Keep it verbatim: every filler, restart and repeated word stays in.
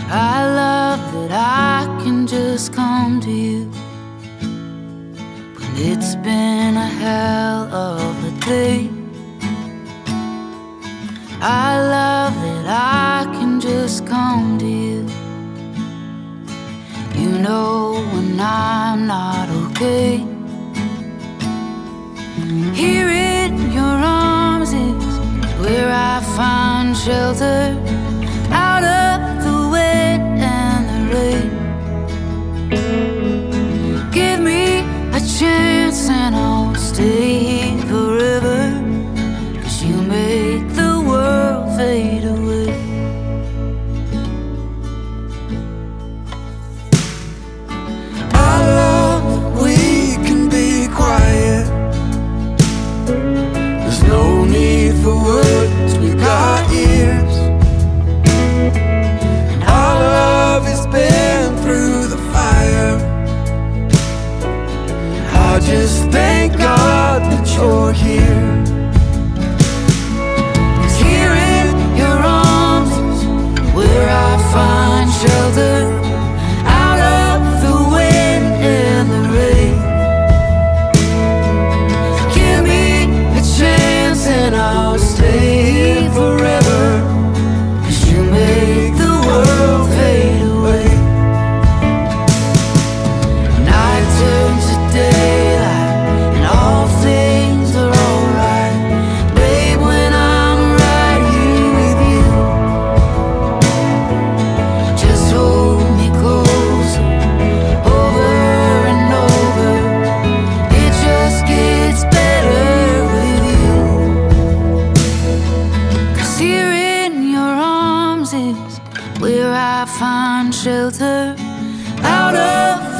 I love that I can just come to you when it's been a hell of a day. I love that I can just come to you. You know when I'm not okay. Here in your arms is where I find shelter out of the wet and the rain. Give me a chance and I'll stay here forever, 'cause you make the world fade away. I love that we can be quiet. There's no need for words, we've got ears. And our love has been through the fire. I just thank God that you're here. 'Cause here in your arms is where I find shelter out of the wind and the rain. Give me a chance and I'll stay forever, 'cause you make the world fade away. Night turns to daylight and all things are alright, babe, when I'm right here with you. Just hold me closer, over and over. It just gets better with you. 'Cause here in your arms is where I find shelter out of